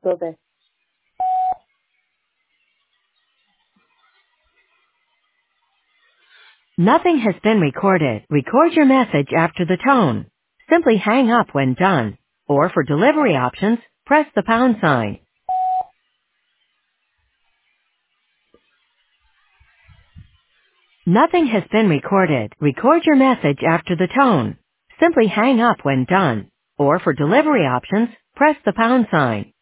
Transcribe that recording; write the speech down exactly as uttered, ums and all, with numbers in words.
doce. Nothing has been recorded. Record your message after the tone. Simply hang up when done. Or for delivery options, press the pound sign. Nothing has been recorded. Record your message after the tone. Simply hang up when done. Or for delivery options, press the pound sign.